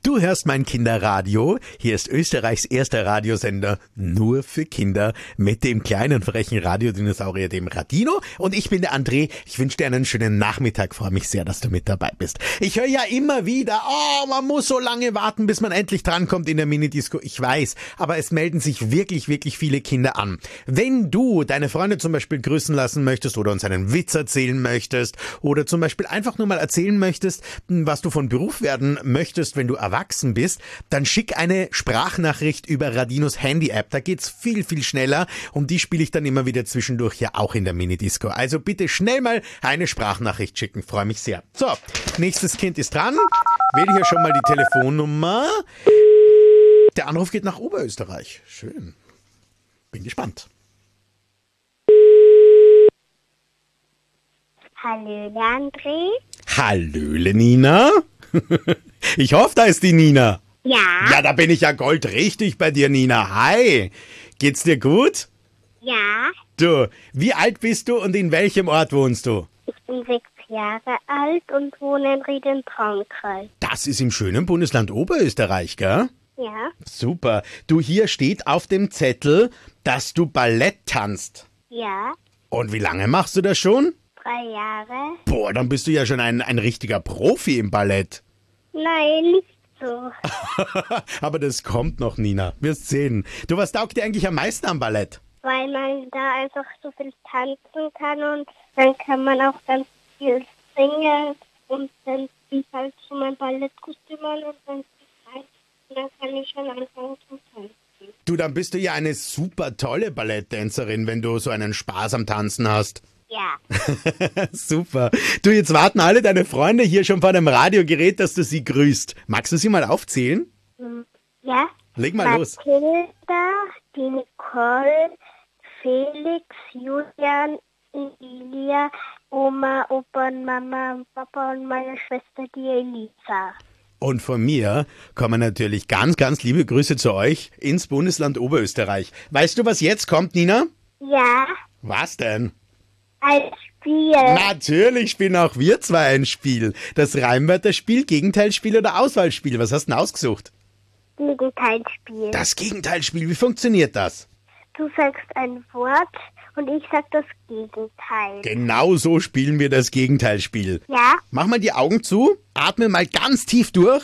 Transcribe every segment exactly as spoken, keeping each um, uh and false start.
Du hörst mein Kinderradio. Hier ist Österreichs erster Radiosender nur für Kinder mit dem kleinen frechen Radiodinosaurier, dem Radino. Und ich bin der André. Ich wünsche dir einen schönen Nachmittag. Freue mich sehr, dass du mit dabei bist. Ich höre ja immer wieder, oh, man muss so lange warten, bis man endlich drankommt in der Minidisco. Ich weiß, aber es melden sich wirklich, wirklich viele Kinder an. Wenn du deine Freunde zum Beispiel grüßen lassen möchtest oder uns einen Witz erzählen möchtest oder zum Beispiel einfach nur mal erzählen möchtest, was du von Beruf werden möchtest, wenn du erwachsen bist, dann schick eine Sprachnachricht über Radinos Handy-App. Da geht's viel, viel schneller und die spiele ich dann immer wieder zwischendurch ja auch in der Minidisco. Also bitte schnell mal eine Sprachnachricht schicken. Freue mich sehr. So, nächstes Kind ist dran. Wähle hier schon mal die Telefonnummer. Der Anruf geht nach Oberösterreich. Schön. Bin gespannt. Hallöle, André. Hallöle, Nina. Ich hoffe, da ist die Nina. Ja. Ja, da bin ich ja goldrichtig bei dir, Nina. Hi. Geht's dir gut? Ja. Du, wie alt bist du und in welchem Ort wohnst du? Ich bin sechs Jahre alt und wohne in Ried im Traunkreis. Das ist im schönen Bundesland Oberösterreich, gell? Ja. Super. Du, hier steht auf dem Zettel, dass du Ballett tanzt. Ja. Und wie lange machst du das schon? Drei Jahre. Boah, dann bist du ja schon ein, ein richtiger Profi im Ballett. Nein, nicht so. Aber das kommt noch, Nina. Wirst sehen. Du, was taugt dir eigentlich am meisten am Ballett? Weil man da einfach so viel tanzen kann und dann kann man auch ganz viel singen und dann ziehe ich halt so mein Ballettkostüm an und dann, und dann kann ich schon anfangen zu tanzen. Du, dann bist du ja eine super tolle Balletttänzerin, wenn du so einen Spaß am Tanzen hast. Ja. Super. Du, jetzt warten alle deine Freunde hier schon vor dem Radiogerät, dass du sie grüßt. Magst du sie mal aufzählen? Ja. Leg mal los. Mathilda, die Nicole, Felix, Julian, Emilia, Oma, Opa und Mama und Papa und meine Schwester, die Elisa. Und von mir kommen natürlich ganz, ganz liebe Grüße zu euch ins Bundesland Oberösterreich. Weißt du, was jetzt kommt, Nina? Ja. Was denn? Ein Spiel. Natürlich spielen auch wir zwei ein Spiel. Das Reimwörterspiel, Gegenteilspiel oder Auswahlspiel. Was hast du denn ausgesucht? Gegenteilspiel. Das Gegenteilspiel, wie funktioniert das? Du sagst ein Wort und ich sag das Gegenteil. Genau so spielen wir das Gegenteilspiel. Ja? Mach mal die Augen zu, atme mal ganz tief durch.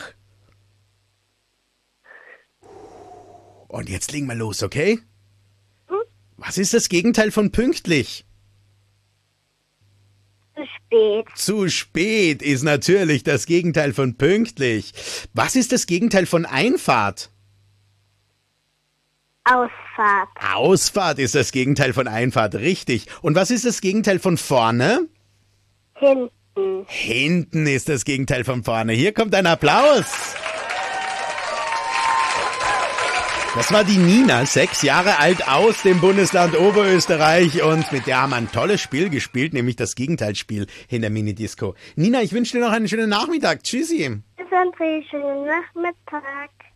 Und jetzt legen wir los, okay? Hm? Was ist das Gegenteil von pünktlich? Zu spät. Zu spät ist natürlich das Gegenteil von pünktlich. Was ist das Gegenteil von Einfahrt? Ausfahrt. Ausfahrt ist das Gegenteil von Einfahrt, richtig. Und was ist das Gegenteil von vorne? Hinten. Hinten ist das Gegenteil von vorne. Hier kommt ein Applaus. Das war die Nina, sechs Jahre alt aus dem Bundesland Oberösterreich und mit der haben wir ein tolles Spiel gespielt, nämlich das Gegenteilsspiel in der Minidisco. Nina, ich wünsche dir noch einen schönen Nachmittag. Tschüssi. Bis André, schönen Nachmittag.